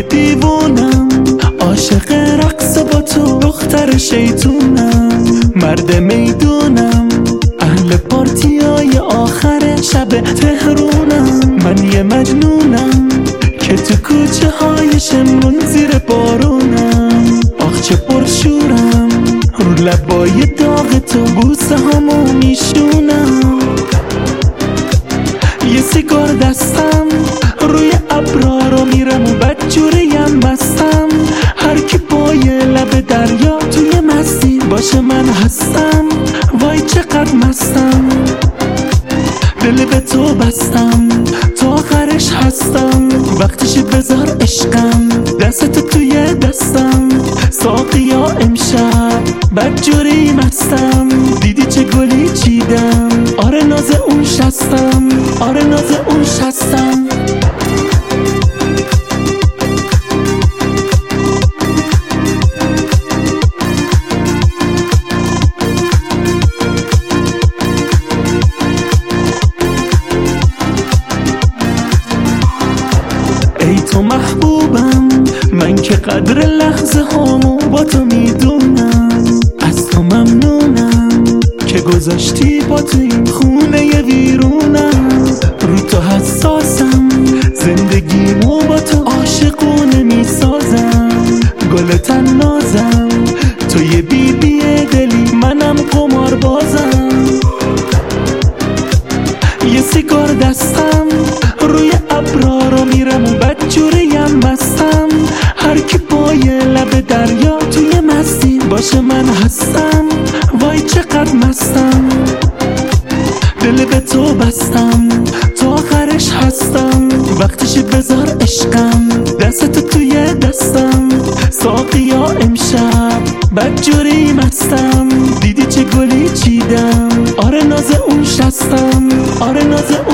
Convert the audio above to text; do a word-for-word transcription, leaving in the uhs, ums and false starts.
دیوونم، عاشق رقص با تو، دختر شیطونم، مرد میدونم، اهل پارتیای آخر شب تهرونم. من یه مجنونم که تو کوچه های شمرون زیر بارونم. آخ چه پرشورم، رو لبای داغ تو بوسه همو میشونم. یه سیگار دستم، روی ابرا رو میرم و بدجوریم مستم. هر کی پای لب دریا توی مستی باشه من هستم. وای چقدر مستم، دل به تو بستم، تا آخرش هستم. وقتش بذار عشقم، دستتو توی دستم. ساقیا امشب بدجوری مستم، دیدی چه گلی چیدم. آره ناز اون شستم، آره ناز اون شستم. ای تو محبوبم، من که قدر لحظه هامو با تو میدونم. از تو ممنونم که گذاشتی با تو این خونه ویرونم. رو تو حساسم، زندگیمو با تو عاشقونه میسازم. گل تنازم، تو یه بی بی دلی، منم قمار بازم. یه سیگار دستم، روی ابرا رو میرم و بدجوریم مستم. هر کی پای لب دریا توی مستی باشه من هستم. وای چقدر مستم، دل به تو بستم، تا آخرش هستم. وقتش بذار عشقم، دستتو توی دستم. ساقیا امشب بدجوری مستم، دیدی چه گلی چیدم. آره ناز اون شستم، آره ناز